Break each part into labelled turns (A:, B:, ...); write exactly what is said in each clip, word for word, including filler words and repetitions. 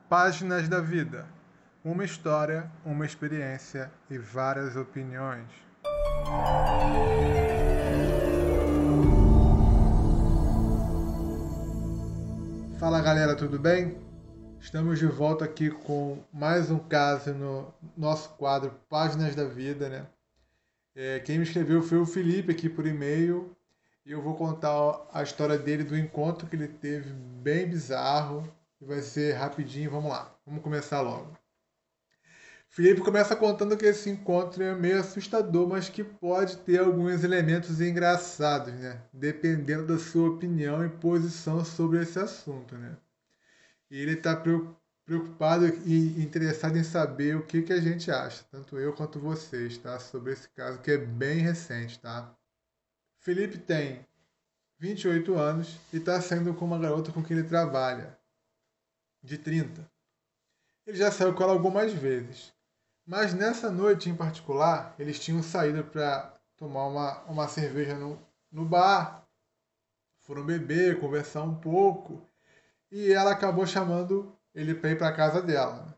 A: Páginas da vida. Uma história, uma experiência e várias opiniões. Fala galera, tudo bem? Estamos de volta aqui com mais um caso no nosso quadro Páginas da Vida, né? É, quem me escreveu foi o Felipe aqui por e-mail e eu vou contar a história dele do encontro que ele teve, bem bizarro, e vai ser rapidinho, vamos lá, vamos começar logo. Felipe começa contando que esse encontro é meio assustador, mas que pode ter alguns elementos engraçados, né? Dependendo da sua opinião e posição sobre esse assunto, né? E ele está preocupado e interessado em saber o que, que a gente acha, tanto eu quanto vocês, tá? Sobre esse caso que é bem recente, tá? Felipe tem vinte e oito anos e está saindo com uma garota com quem ele trabalha, de trinta. Ele já saiu com ela algumas vezes. Mas nessa noite em particular, eles tinham saído para tomar uma, uma cerveja no, no bar, foram beber, conversar um pouco, e ela acabou chamando ele para ir para casa dela.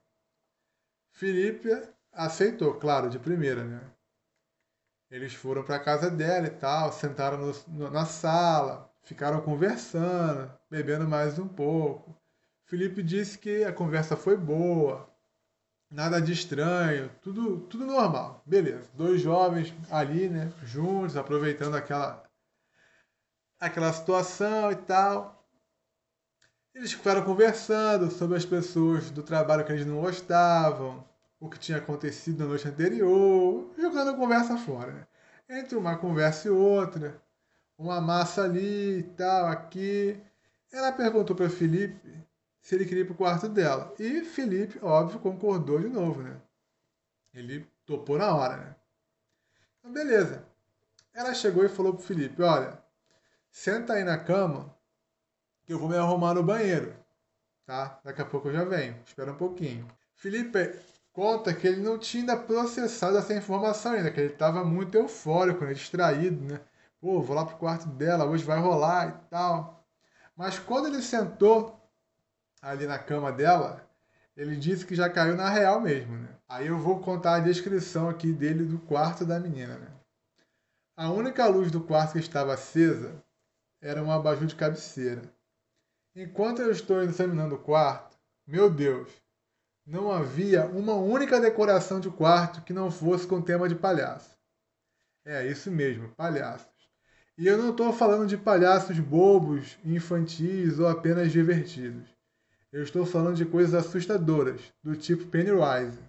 A: Felipe aceitou, claro, de primeira, né? Eles foram para casa dela e tal, sentaram no, no, na sala, ficaram conversando, bebendo mais um pouco. Felipe disse que a conversa foi boa, nada de estranho, tudo, tudo normal. Beleza. Dois jovens ali, né, juntos, aproveitando aquela, aquela situação e tal. Eles ficaram conversando sobre as pessoas do trabalho que eles não gostavam, o que tinha acontecido na noite anterior, jogando a conversa fora, né? Entre uma conversa e outra, uma massa ali e tal, aqui. Ela perguntou para Felipe se ele queria ir pro quarto dela. E Felipe, óbvio, concordou de novo, né? Ele topou na hora, né? Então, beleza. Ela chegou e falou pro Felipe, olha, senta aí na cama que eu vou me arrumar no banheiro, tá? Daqui a pouco eu já venho, espera um pouquinho. Felipe conta que ele não tinha ainda processado essa informação ainda, que ele estava muito eufórico, né? Distraído, né? Pô, vou lá pro quarto dela, hoje vai rolar e tal. Mas quando ele sentou ali na cama dela, ele disse que já caiu na real mesmo, né? Aí eu vou contar a descrição aqui dele do quarto da menina, né? A única luz do quarto que estava acesa era um abajur de cabeceira. Enquanto eu estou examinando o quarto, meu Deus, não havia uma única decoração de quarto que não fosse com tema de palhaço. É, isso mesmo, palhaços. E eu não estou falando de palhaços bobos, infantis ou apenas divertidos. Eu estou falando de coisas assustadoras, do tipo Pennywise.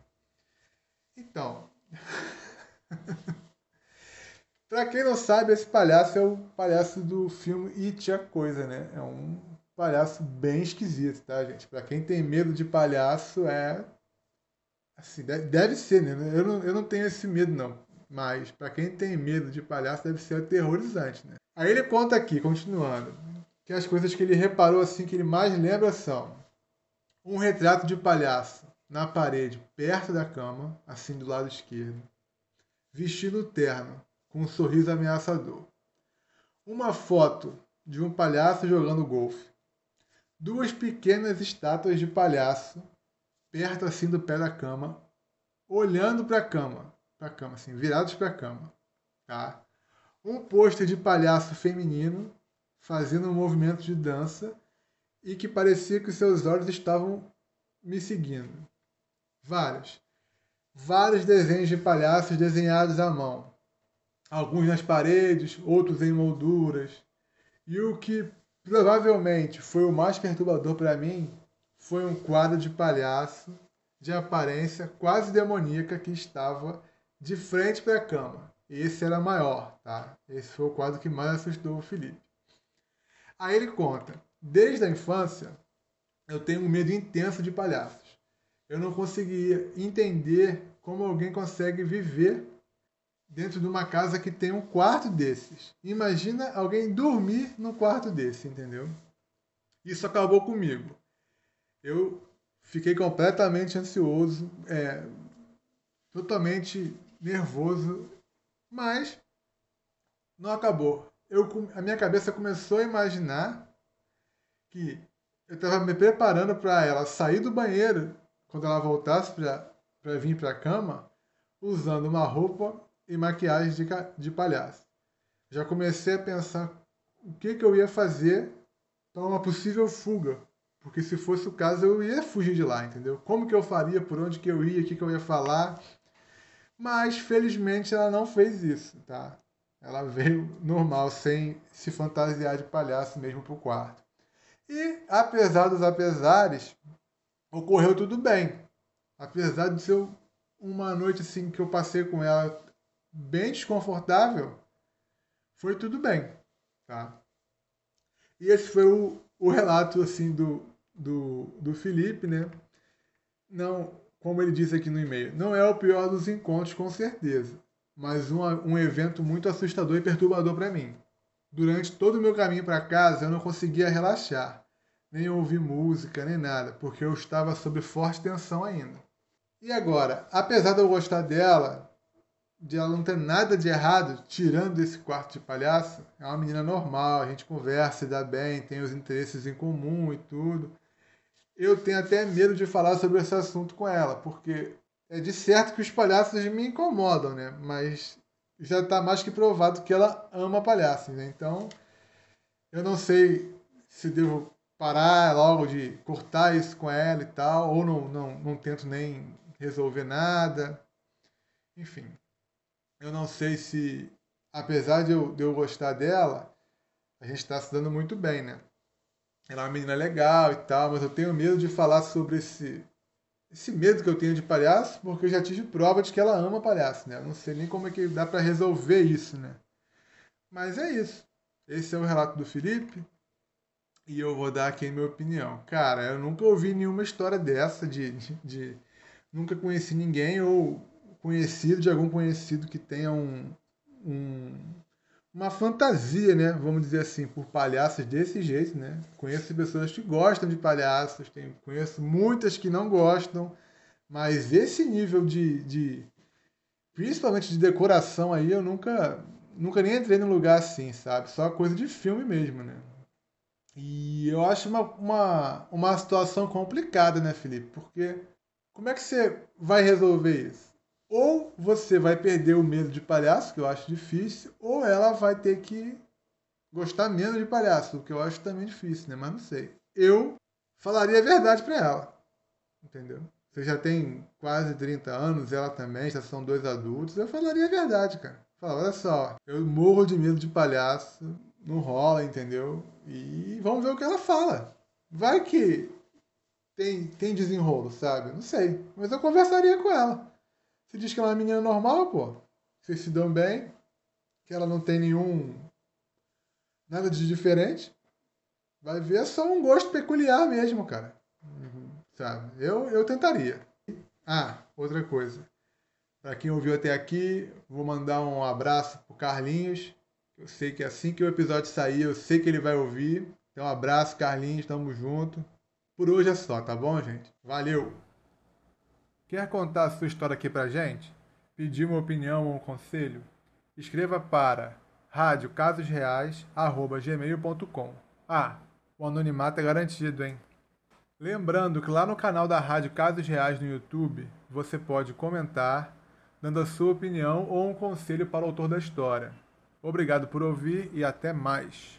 A: Então, pra quem não sabe, esse palhaço é o palhaço do filme It, a Coisa, né? É um palhaço bem esquisito, tá, gente? Pra quem tem medo de palhaço, é... Assim, deve ser, né? Eu não, eu não tenho esse medo, não. Mas pra quem tem medo de palhaço, deve ser aterrorizante, né? Aí ele conta aqui, continuando, que as coisas que ele reparou, assim, que ele mais lembra são um retrato de palhaço na parede, perto da cama, assim do lado esquerdo, vestindo terno, com um sorriso ameaçador. Uma foto de um palhaço jogando golfe. Duas pequenas estátuas de palhaço, perto assim do pé da cama, olhando para a cama, para a cama assim, virados para a cama, tá? Um pôster de palhaço feminino fazendo um movimento de dança e que parecia que os seus olhos estavam me seguindo. Vários. Vários desenhos de palhaços desenhados à mão. Alguns nas paredes, outros em molduras. E o que provavelmente foi o mais perturbador para mim foi um quadro de palhaço de aparência quase demoníaca que estava de frente para a cama. Esse era maior, tá? Esse foi o quadro que mais assustou o Felipe. Aí ele conta: desde a infância eu tenho um medo intenso de palhaços. Eu não conseguia entender como alguém consegue viver dentro de uma casa que tem um quarto desses. Imagina alguém dormir num quarto desse, entendeu? Isso acabou comigo. Eu fiquei completamente ansioso, é, totalmente nervoso, mas não acabou. Eu, a minha cabeça começou a imaginar que eu estava me preparando para ela sair do banheiro quando ela voltasse para vir para a cama, usando uma roupa e maquiagem de, de palhaço. Já comecei a pensar o que, que eu ia fazer para uma possível fuga. Porque se fosse o caso, eu ia fugir de lá, entendeu? Como que eu faria, por onde que eu ia, o que, que eu ia falar. Mas, felizmente, ela não fez isso, tá? Ela veio normal, sem se fantasiar de palhaço mesmo pro quarto. E, apesar dos apesares, ocorreu tudo bem. Apesar de ser uma noite assim que eu passei com ela bem desconfortável, foi tudo bem, tá? E esse foi o, o relato assim do, do, do Felipe, né? Não, como ele disse aqui no e-mail, não é o pior dos encontros, com certeza, mas um, um evento muito assustador e perturbador para mim. Durante todo o meu caminho para casa, eu não conseguia relaxar, nem ouvir música, nem nada, porque eu estava sob forte tensão ainda. E agora, apesar de eu gostar dela, de ela não ter nada de errado, tirando esse quarto de palhaço, é uma menina normal, a gente conversa, se dá bem, tem os interesses em comum e tudo. Eu tenho até medo de falar sobre esse assunto com ela, porque é de certo que os palhaços me incomodam, né? Mas já está mais que provado que ela ama palhaços, né? Então, eu não sei se devo parar logo de cortar isso com ela e tal, ou não, não, não tento nem resolver nada. Enfim, eu não sei se, apesar de eu, de eu gostar dela, a gente está se dando muito bem, né? Ela é uma menina legal e tal, mas eu tenho medo de falar sobre esse, esse medo que eu tenho de palhaço, porque eu já tive prova de que ela ama palhaço, né? Eu não sei nem como é que dá para resolver isso, né? Mas é isso. Esse é o relato do Felipe e eu vou dar aqui a minha opinião. Cara, eu nunca ouvi nenhuma história dessa de, de, de nunca conheci ninguém ou conhecido de algum conhecido que tenha um, um uma fantasia, né? Vamos dizer assim, por palhaços desse jeito, né? Conheço pessoas que gostam de palhaços, tem, conheço muitas que não gostam, mas esse nível de, de principalmente de decoração aí, eu nunca, nunca nem entrei num lugar assim, sabe? Só coisa de filme mesmo, né? E eu acho uma, uma, uma situação complicada, né, Felipe? Porque como é que você vai resolver isso? Ou você vai perder o medo de palhaço, que eu acho difícil, ou ela vai ter que gostar menos de palhaço, o que eu acho também difícil, né? Mas não sei. Eu falaria a verdade pra ela, entendeu? Você já tem quase trinta anos, ela também, já são dois adultos. Eu falaria a verdade, cara. Fala, olha só, eu morro de medo de palhaço, não rola, entendeu? E vamos ver o que ela fala. Vai que tem, tem desenrolo, sabe? Não sei. Mas eu conversaria com ela. Você diz que ela é uma menina normal, pô. Vocês se dão bem, que ela não tem nenhum. Nada de diferente. Vai ver, é só um gosto peculiar mesmo, cara. Uhum, sabe? Eu, eu tentaria. Ah, outra coisa. Para quem ouviu até aqui, vou mandar um abraço pro Carlinhos. Eu sei que assim que o episódio sair, eu sei que ele vai ouvir. Então, um abraço, Carlinhos, tamo junto. Por hoje é só, tá bom, gente? Valeu! Quer contar a sua história aqui pra gente? Pedir uma opinião ou um conselho? Escreva para rádio casos reais arroba gmail ponto com. Ah, o anonimato é garantido, hein? Lembrando que lá no canal da Rádio Casos Reais no YouTube, você pode comentar, dando a sua opinião ou um conselho para o autor da história. Obrigado por ouvir e até mais!